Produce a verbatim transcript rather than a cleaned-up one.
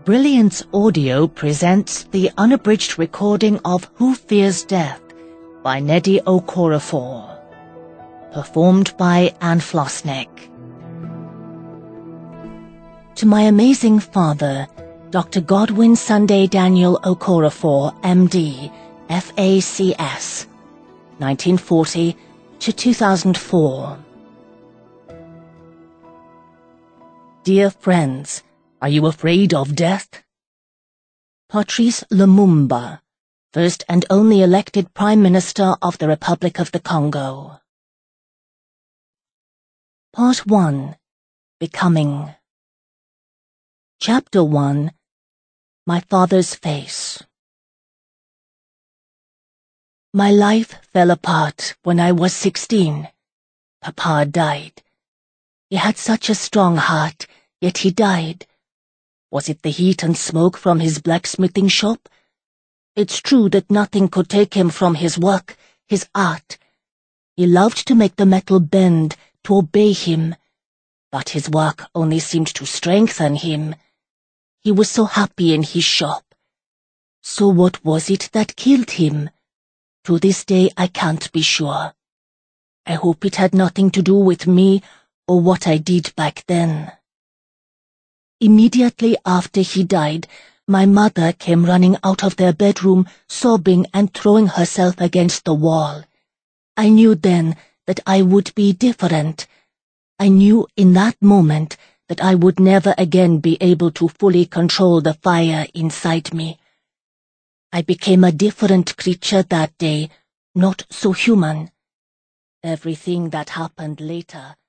Brilliance Audio presents the unabridged recording of Who Fears Death by Nnedi Okorafor, performed by Anne Flosnick. To my amazing father, Doctor Godwin Sunday Daniel Okorafor, M D, F A C S, nineteen forty to two thousand four. Dear friends, are you afraid of death? Patrice Lumumba, first and only elected Prime Minister of the Republic of the Congo. Part one. Becoming. Chapter one. My father's face. My life fell apart when I was sixteen. Papa died. He had such a strong heart, yet he died. Was it the heat and smoke from his blacksmithing shop? It's true that nothing could take him from his work, his art. He loved to make the metal bend, to obey him. But his work only seemed to strengthen him. He was so happy in his shop. So what was it that killed him? To this day I can't be sure. I hope it had nothing to do with me or what I did back then. Immediately after he died, my mother came running out of their bedroom, sobbing and throwing herself against the wall. I knew then that I would be different. I knew in that moment that I would never again be able to fully control the fire inside me. I became a different creature that day, not so human. Everything that happened later